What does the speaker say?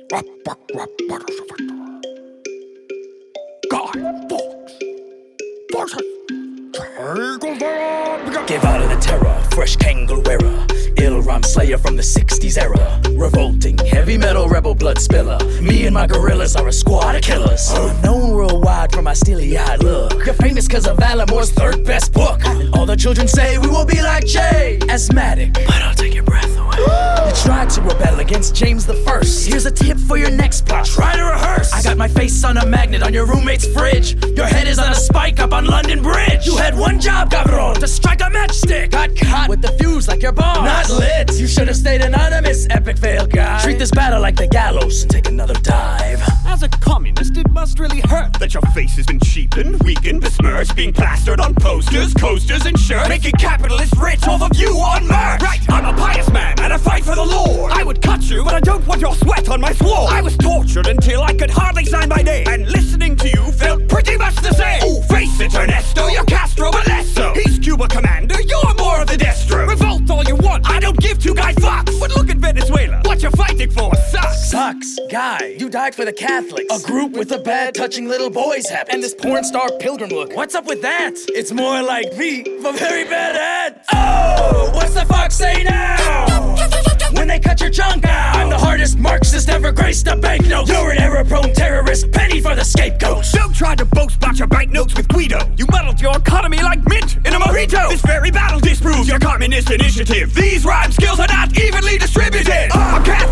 Gave out of the terror, fresh Kangol wearer, ill rhyme slayer from the 60s era. Revolting, heavy metal rebel blood spiller. Me and my gorillas are a squad of killers. Known worldwide for my steely-eyed look. You're famous cause of Alan Moore's third best book. All the children say we will be like Jay. Asthmatic, but I'll take your breath away. You tried to rebel against James the First. Here's a tip for your next plot. Try to rehearse. I got my face on a magnet on your roommate's fridge. Your head is on a spike up on London Bridge. You had one job, cabron, to strike a matchstick. Got caught with the fuse like your bomb. Not lit. You should have stayed anonymous, epic fail guy. Treat this battle like the gallows and take another dive. As a communist, it must really hurt that your face has been cheapened, weakened, besmirched, being plastered on posters, coasters, and shirts, making capitalists rich off of you on merch. Right, I'm a pious man and I fight for the Lord. I would cut you, but I don't want your sweat on my sword. I was tortured until I could hardly sign my name, and listening to you felt pretty much the same. Oh, face it, Ernesto, you're Castro, but less so. He's Cuba commander, you're more of the Destro. Revolt all you want, I don't give two guy fucks. But look at Venezuela, what you're fighting for sucks. Sucks, guy, you died for the Catholics. A group with a bad touching little boys habit. And this porn star pilgrim look, what's up with that? It's more like me, for very bad ad. Oh, what's the fuck say now? When they cut your junk out, I'm the hardest Marxist ever graced a banknote. You're an error-prone terrorist, penny for the scapegoats. Don't try to boast about your banknotes with Guido. You muddled your economy like mint in a mojito. This very battle disproves your communist initiative. These rhyme skills are not evenly distributed. I'm